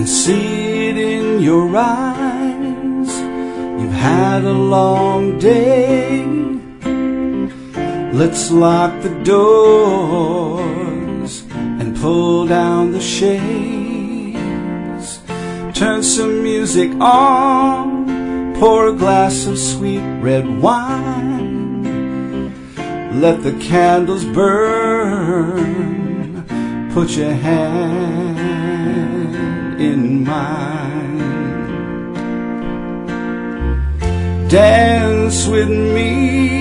can see it in your eyes. You've had a long day. Let's lock the doors and pull down the shades. Turn some music on, pour a glass of sweet red wine. Let the candles burn, put your hand in mine. Dance with me.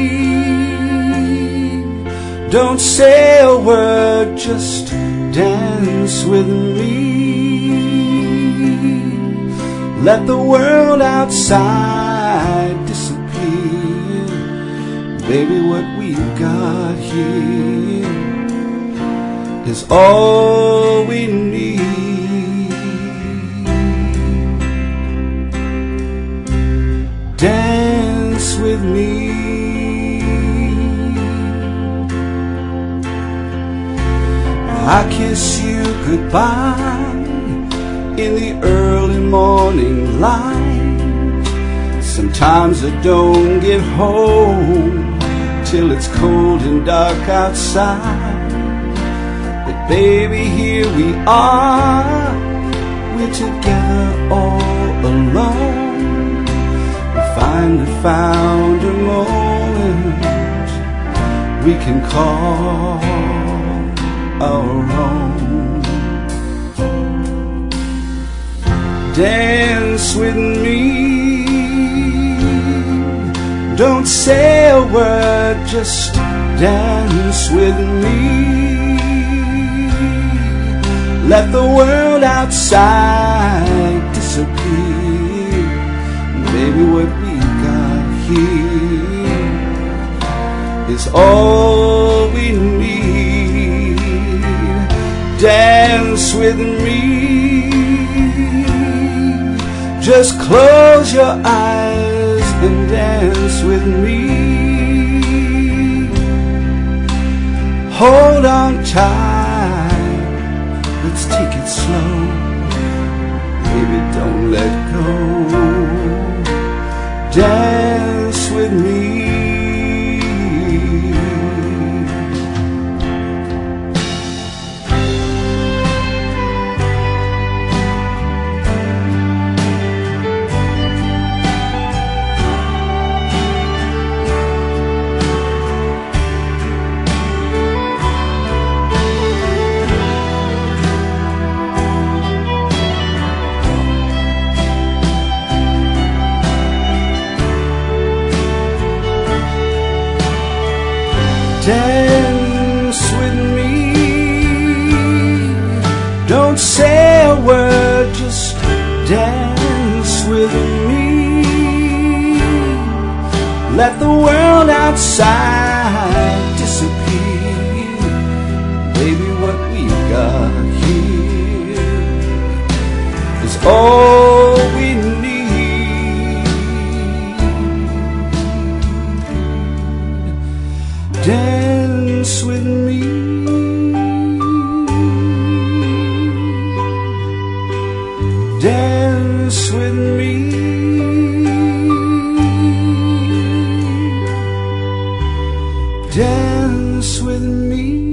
Don't say a word, just dance with me. Let the world outside disappear. Baby, what we've got here is all we need. Dance with me. I kiss you goodbye in the early morning light. Sometimes I don't get home till it's cold and dark outside. But baby, here we are, we're together all alone. We finally found a moment we can call our own. Dance with me. Don't say a word, just dance with me. Let the world outside disappear. Baby, what we got here is all we need. Dance with me. Just close your eyes and dance with me. Hold on tight, let's take it slow. Baby, don't let go. Dance with me. Dance with me. Don't say a word, just dance with me. Let the world outside disappear. Baby, what we've got here is all we need. Dance with me. Dance with me. Dance with me.